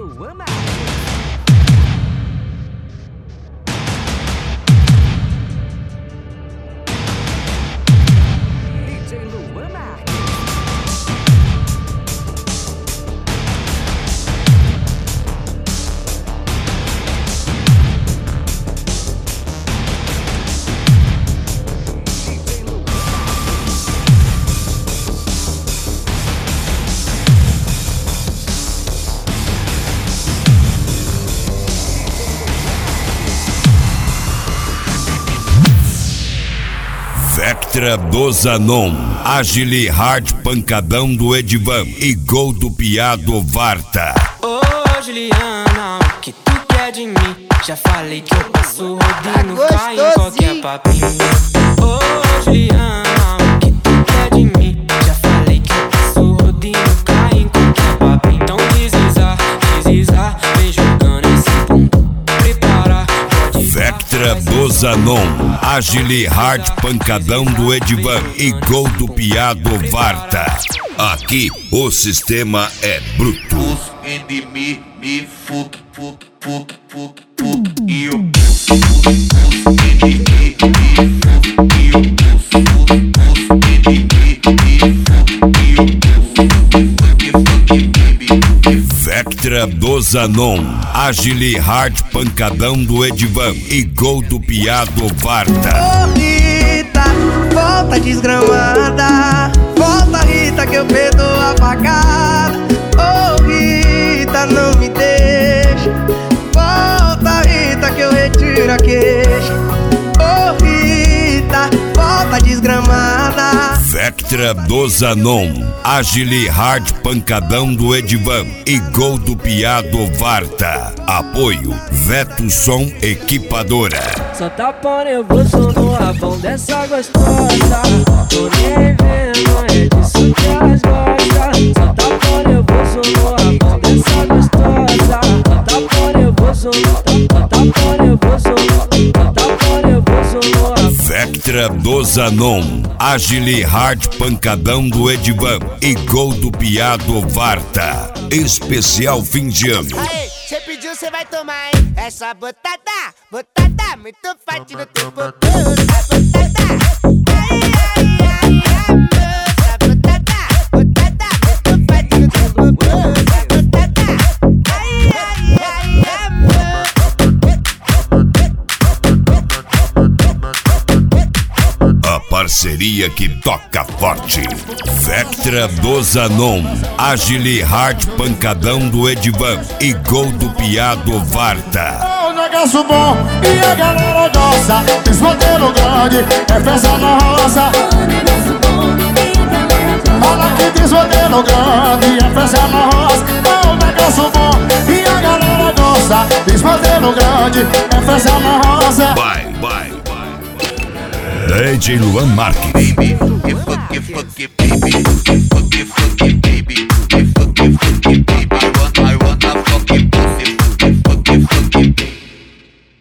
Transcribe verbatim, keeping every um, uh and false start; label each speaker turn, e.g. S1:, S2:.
S1: Luan Marques. D J Luan Marques.
S2: Vectra do Zanon, Agile Hard pancadão do Edivan e gol do Piado Varta.
S3: Ô Juliana, o que tu quer de mim? Já falei que eu passo rodando,
S4: Tá
S3: cai em qualquer papinho. Ô Juliana, o que tu quer de mim? Já falei que eu passo rodando, cai em qualquer papinho. Então desliza, desliza, vem jogando esse bumbum. Prepara, pode
S2: Vectra do Zanon, Agile Hard pancadão do Edivan e gol do Piado Varta. Aqui o sistema é bruto.
S5: Os em me, me, fuck, fuck, fuck, fuck, fuck. E eu os em me, me, fuck. E eu os em me, me, fuck. E eu fuck, baby.
S2: Vectra do Zanon, Agile Hard pancadão do Edivan e gol do Piado Varta.
S4: Ô Rita, volta desgramada. Volta Rita que eu perdoo a facada. Ô Rita, não me deixa. Volta Rita que eu retiro a queixa. Ô Rita, volta desgramada.
S2: Vectra do Zanon, Agile Hard pancadão do Edivan e gol do Piado Varta. Apoio Veto Som Equipadora.
S1: Só tapa nervoso no rabão dessa gostosa. Tô nem vendo, é disso que elas gostam. Só tapa nervoso no rabão dessa gostosa. Só tapa nervoso, só tapa nervoso, só tapa nervoso no rabão.
S2: Vectra do Zanon, Agile Hard pancadão do Edivan e gol do Piado Varta. Especial fim de ano.
S6: Aê, cê pediu, cê vai tomar, hein? Essa botada, botada, muito forte no teu popô. Essa botada, ai, ai, ai, ai, essa botada, botada, muito forte no teu popô. Essa botada, ai, ai, ai, ai,
S2: A parceria que toca forte. Vectra do Zanon, Agile Hard pancadão do Edivan e gol do Piado Varta.
S7: É um negócio bom e a galera gosta. Esse modelo grande é festa na roça. Fala que diz modelo grande é festa na roça. É um negócio bom e a galera gosta. Diz modelo grande é festa na roça.
S2: Vai, vai, vai. D J Luan Marques.
S5: Baby, if